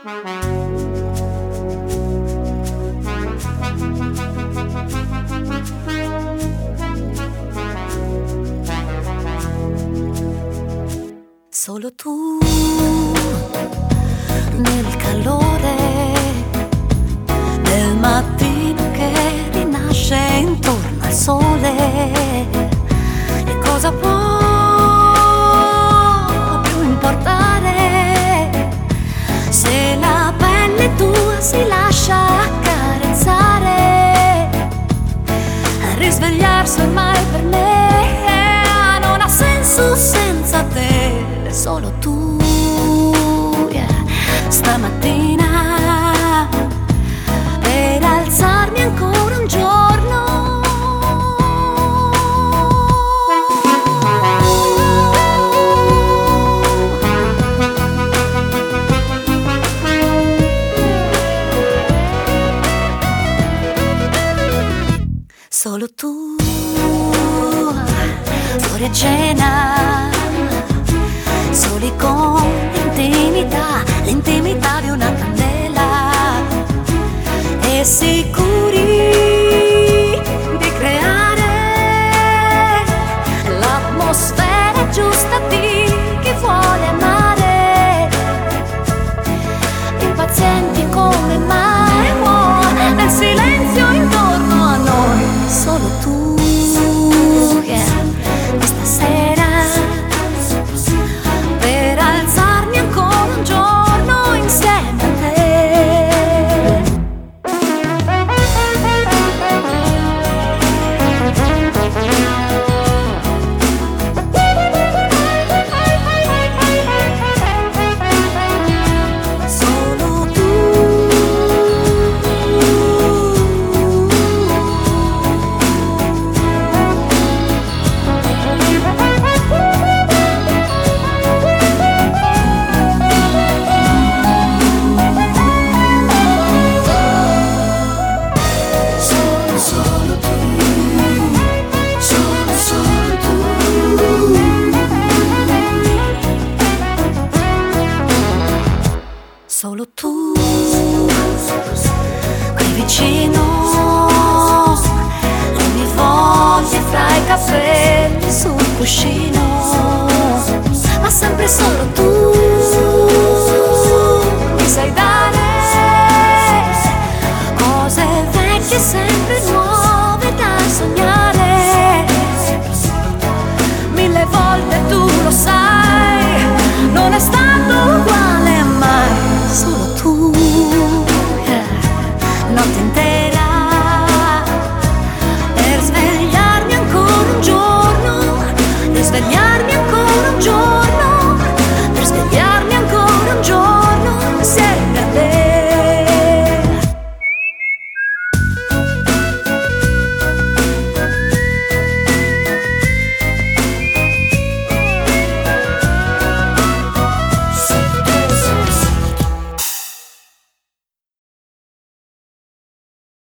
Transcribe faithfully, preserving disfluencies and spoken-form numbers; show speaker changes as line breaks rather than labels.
Solo tu nel calore del mattino che rinasce intorno al sole. E cosa può più importare se la pelle tua si lascia accarezzare? Risvegliarsi ormai per me non ha senso senza te. Solo tu, yeah, stamattina per alzarmi ancora un giorno. Solo tu, fuori a cena, soli con l'intimità, l'intimità di una candela, e sicuri di creare l'atmosfera giusta di chi vuole amare, impazienti come mai vuole nel silenzio intorno a noi. Solo tu, yeah, questa sera Solo tu, qui vicino, le mie voglie fra i capelli sul cuscino, ma sempre solo tu.